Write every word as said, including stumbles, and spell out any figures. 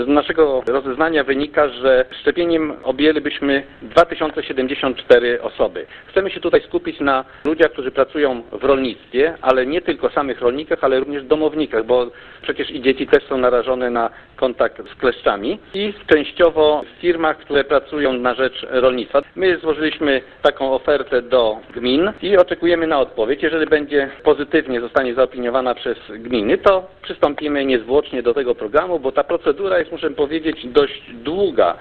Z naszego rozeznania wynika, że szczepieniem objęlibyśmy dwa tysiące siedemdziesiąt cztery osoby. Chcemy się tutaj skupić na ludziach, którzy pracują w rolnictwie, ale nie tylko samych rolnikach, ale również domownikach, bo przecież i dzieci też są narażone na kontakt z kleszczami i częściowo w firmach, które pracują na rzecz rolnictwa. My złożyliśmy taką ofertę do gmin i oczekujemy na odpowiedź. Jeżeli będzie pozytywnie, zostanie zaopiniowana przez gminy, to przystąpimy niezwłocznie do tego programu, bo ta procedura jest, muszę powiedzieć, dość długa.